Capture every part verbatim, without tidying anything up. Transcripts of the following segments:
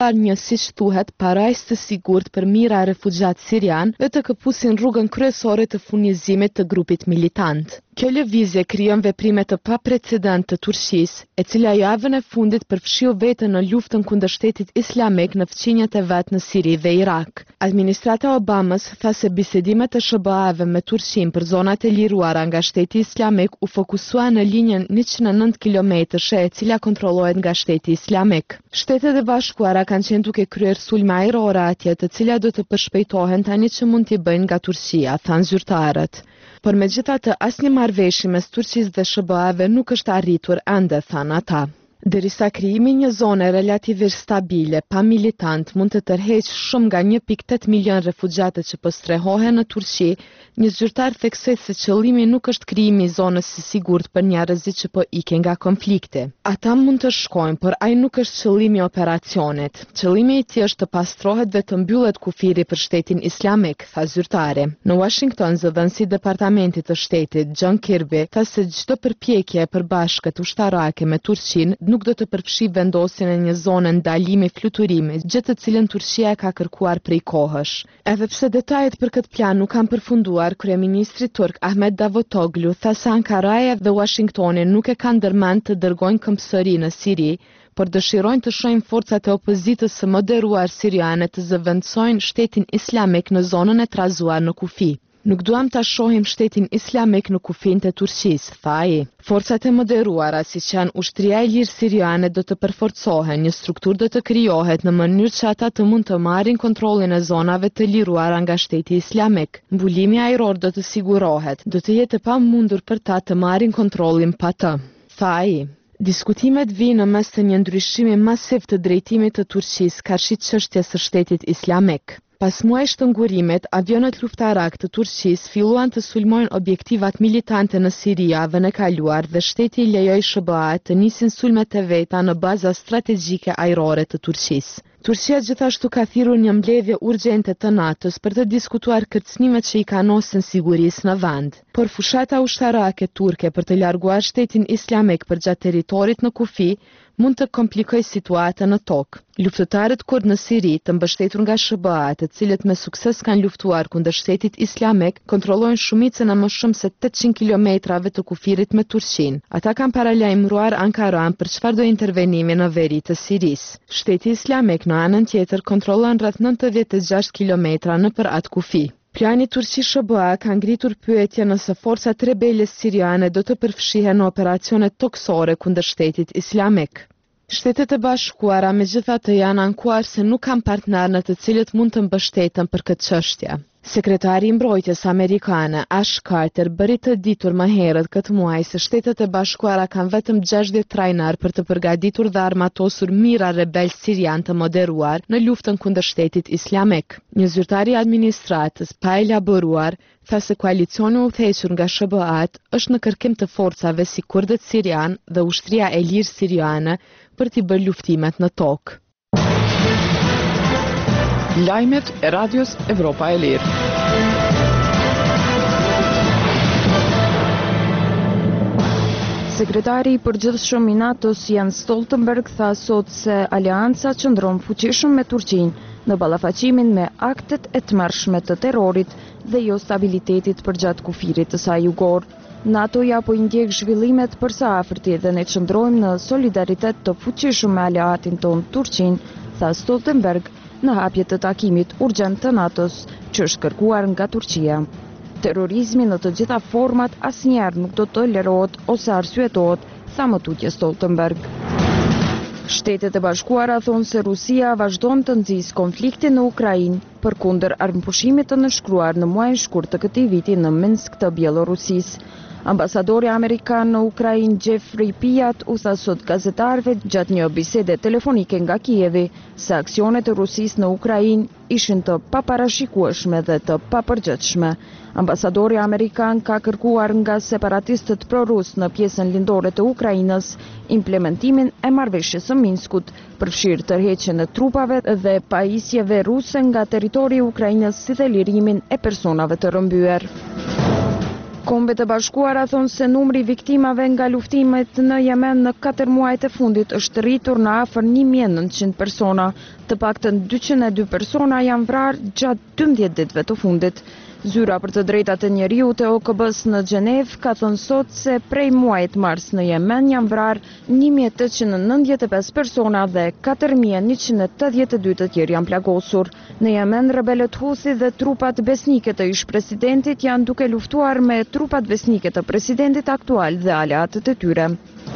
një siç thuhet parajsë të sigurt për mira e refugjat sirian dhe të këpusin rrugën kryesore të furnizimit të grupit militant. Kjo lëvizje krijon veprime të paprecedent të Turqisë, e cila javën e fundit përfshiu veten në luftën kundër shtetit islamik në fqinjet e vet në Siri dhe Irak. Administrata Obamas tha se bisedimet e S B A-ve me Turqinë për zonat e liruara nga shteti islamik u fokusua në linjën njëqind e nëntë kilometrësh e cila kontrollohet nga shteti islamik. Shtetet e Bashkuara kanë qenë duke kryer sulme ajrore atje, të cilat do të përshpejtohen tani që mund t'i bëjnë nga Turqia, thanë zyrtarët. Por megjithatë, asnjë marrëveshje mes Turqisë dhe S B A-ve nuk është arritur ende, thanë ata. Derisa krijimi një zone relativisht stabile, pa militant, mund të tërheqë shumë nga një pikë tetë milion refugjate që po strehohen në Turqi, një zyrtar theksoi se qëllimi nuk është krijimi i zonës së sigurt për njerëzit që po ikin nga konflikti. Ata mund të shkojnë, por ai nuk është qëllimi i operacionit. Qëllimi i tij është të pastrohet dhe të mbyllet kufiri për shtetin islamik, tha zyrtari. Në Washington, zëdhënësi i Departamentit të Shtetit, John Kirby, tha se çdo përpjekje e përbashkët ushtarake me Turqinë nuk do të përfshi vendosjen e një zone ndalimi fluturimit, gjë të cilën Turqia ka kërkuar prej kohësh. Edhe pse detajet për këtë plan nuk kanë përfunduar, kryeministri turk Ahmet Davutoglu tha se Ankaraja dhe Washingtoni nuk e kanë ndërmend të dërgojnë këmbësëri në Siri, por dëshirojnë të shohin forcat e opozitës së moderuar siriane të zëvendësojnë shtetin islamik në zonën e trazuar në kufi. Nuk duam ta shohim shtetin islamik në kufin të Turqisë, tha ai. Forcat e moderuara, siç janë ushtria e lirë siriane, do të përforcohen, një strukturë do të krijohet në mënyrë që ata të mund të marrin kontrollin e zonave të liruara nga shteti islamik. Mbulimi ajror do të sigurohet, do të jetë e pamundur për ta të marrin kontrollin pa të, tha ai. Diskutimet vijnë në mes të një ndryshimi masiv të drejtimit të Turqisë karshi çështjes së shtetit islamik. Pas muajsh të ngurimit, avionet luftarak të Turqisë filluan të sulmojnë objektivat militante në Siri javën e kaluar dhe shteti i lejoi S B A-t të nisin sulmet e veta në baza strategjike ajrore të Turqisë. Turqia gjithashtu ka thirrur një mbledhje urgjente të NATO-s për të diskutuar kërcënimet që i kanosin sigurisë në vend. Por fushata ushtarake turke për të larguar shtetin islamik përgjatë territorit në kufi mund të komplikojë situatën në tokë. Luftëtarët kurd në Siri, të mbështetur nga S B A, të cilët me sukses kanë luftuar kundër shtetit islamik, kontrollojnë shumicën e më shumë se tetëqind kilometrave të kufirit me Turqinë. Ata kanë paralajmëruar Ankaran për çfarë do intervenimi në veri të Sirisë. Shteti islamik në anën tjetër kontrollon rreth nëntëdhjetë e gjashtë kilometra nëpër atë kufi. Plani Turqi-S B A ka ngritur pyetje nëse forcat rebele siriane do të përfshihen në operacione toksore kundër shtetit islamik. Shtetet e Bashkuara megjithatë janë ankuar se nuk kanë partner në të cilët mund të mbështeten për këtë çështje. Sekretari i mbrojtjes amerikane Ash Carter bëri të ditur më herët këtë muaj se Shtetet e Bashkuara kanë vetëm gjashtëdhjetë trajnar për të përgatitur dhe armatosur mijëra rebel sirian të moderuar në luftën kundër shtetit islamik. Një zyrtar i administratës pa elaboruar tha se koalicioni u udhëhequr nga S B A-t është në kërkim të forcave si kurdët sirian dhe ushtria e lirë siriane për t'i bërë luftimet në tokë. Lajmet e Radios Evropa e Lirë. Sekretari i përgjithshëm i NATO-s Jens Stoltenberg tha sot se aleanca qëndron fuqishëm me Turqinë në ballafaqimin me aktet e tmerrshme të terrorit dhe jo stabilitetit përgjatë kufirit të saj jugor. NATO-ja po i ndjek zhvillimet përsa afërti dhe ne qëndrojmë në solidaritet të fuqishëm me aleatin ton Turqinë, tha Stoltenberg në hapje të takimit urgjent të NATO-s që është kërkuar nga Turqia. Terrorizmi në të gjitha format asnjëherë nuk do të tolerohet ose arsyetohet, tha më tutje Stoltenberg. Shtetet e Bashkuara thonë se Rusia vazhdon të nxjisë konfliktin në Ukrainë përkundër armëpushimit të nënshkruar në muajin shkurt të këtij viti në Minsk të Bielorusisë. Ambasadori amerikan në Ukrainë Jeffrey Piyat u tha sot gazetarëve gjatë një bisede telefonike nga Kijevi se aksionet e Rusisë në Ukrainë ishin të paparashikueshme dhe të papërgjithshme. Ambasadori amerikan ka kërkuar nga separatistët pro-rus në pjesën lindore të Ukrainës implementimin e marrëveshjes së Minskut, përfshirë tërheqjen e trupave dhe pajisjeve ruse nga territori i Ukrainës si dhe lirimin e personave të rrëmbyer. Kombet e Bashkuara thonë se numri viktimave nga luftimet në Yemen në katër muajt e fundit është rritur në afër një mijë e nëntëqind persona. Të paktën dyqin e dy persona janë vrarë gjatë dymbëdhjetë ditëve të fundit. Zyra për të drejtat e njeriut e O K B-s në Gjenev ka thënë sot se prej muajit mars në Yemen janë vrarë një mijë tetëqind e nëntëdhjetë e pesë persona dhe katër mijë njëqind e tetëdhjetë e dy të tjerë janë plagosur. Në Yemen, rebelët Houthi dhe trupat besnike të ish presidentit janë duke luftuar me trupat besnike të presidentit aktual dhe aleatët e tyre.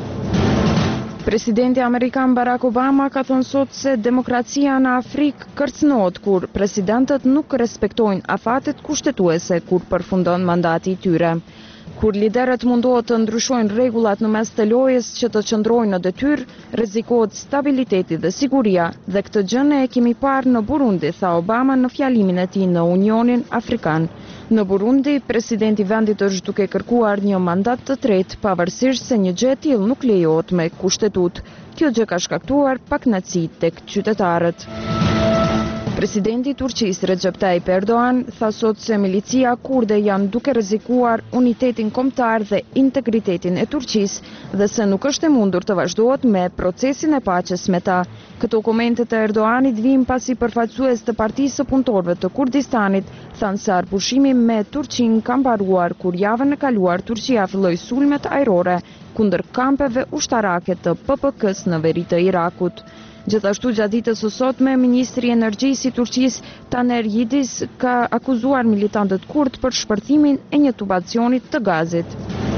Presidenti Amerikan Barack Obama ka thënë sot se demokracia në Afrikë kërcënohet kur presidentët nuk respektojnë afatet kushtetuese kur përfundon mandati i tyre. Kur liderët mundohet të ndryshojnë rregullat në mes të lojës që të qëndrojnë në detyrë, rrezikohet stabiliteti dhe siguria, dhe këtë gjë ne e kemi parë në Burundi, tha Obama në fjalimin e tij në Unionin Afrikan. Në Burundi, presidenti i vendit është duke kërkuar një mandat të tretë, pavarësisht se një gjë e tillë nuk lejohet me kushtetutë. Kjo gjë ka shkaktuar pakënaqësi tek qytetarët. Presidenti i Turqisë Recep Tayyip Erdogan tha sot se milicia kurde janë duke rrezikuar unitetin kombëtar dhe integritetin e Turqisë dhe se nuk është e mundur të vazhdohet me procesin e paqes me ta. Këto komente të Erdoganit vijnë pasi përfaqësues të Partisë së Punëtorëve të Kurdistanit thanë se arpushimi me Turqinë ka mbaruar kur javën e kaluar Turqia filloi sulmet ajrore kundër kampeve ushtarake të P P K-s në veri të Irakut. Gjithashtu gjatë ditës së sotme, Ministri i Energjisë i Turqisë Taner Yildiz ka akuzuar militantët kurd për shpërthimin e një tubacionit të gazit.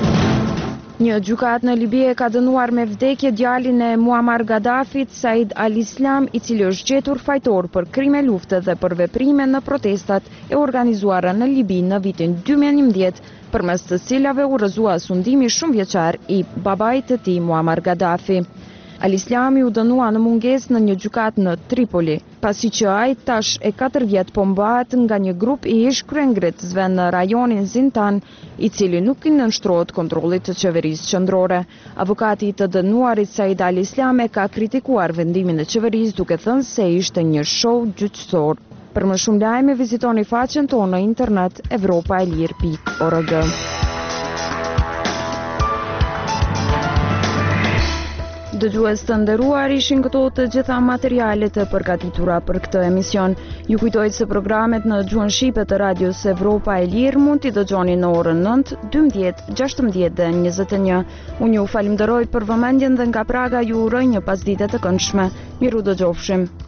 Një gjykatë në Libi e ka dënuar me vdekje djalin e Muammar Gaddafit, Said al-Islam, i cili është gjetur fajtor për krime lufte dhe për veprime në protestat e organizuara në Libi në vitin dy mijë e njëmbëdhjetë, përmes të cilave u rrëzua sundimi shumë vjeçar i babait të tij Muammar Gaddafi. Al-Islami u dënua në mungesë në një gjykatë në Tripoli, pasi që ai tash e katër vjet po mbahet nga një grup i ish kryengritësve në rajonin Zintan, i cili nuk i nënshtrohet kontrollit të qeverisë qendrore. Avokati i të dënuarit Said al-Islam e ka kritikuar vendimin e qeverisë duke thënë se ishte një show gjyqësor. Për më shumë lajme vizitoni faqen tonë në internet evropaelir pikë org. Dëgjues të nderuar, ishin këto të gjitha materialet e përgatitura për këtë emision. Ju kujtoj se programet në gjuhën shqipe të Radios Evropa e Lirë mund t'i dëgjoni në orën nëntë, dymbëdhjetë, gjashtëmbëdhjetë dhe njëzet e një. Unë ju falimderoj për vëmendjen dhe nga Praga ju uroj një pasdite të këndshme. Miru dëgjofshim.